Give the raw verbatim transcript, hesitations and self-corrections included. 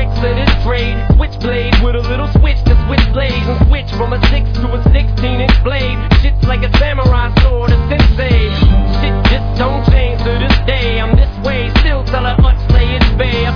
six of this trade. Switchblade with a little switch to switch blades and switch from a six to a sixteen inch blade. Shit's like a samurai sword, a sensei. Shit just don't change to this day. I'm this way, still tell her Hutch lay its bay.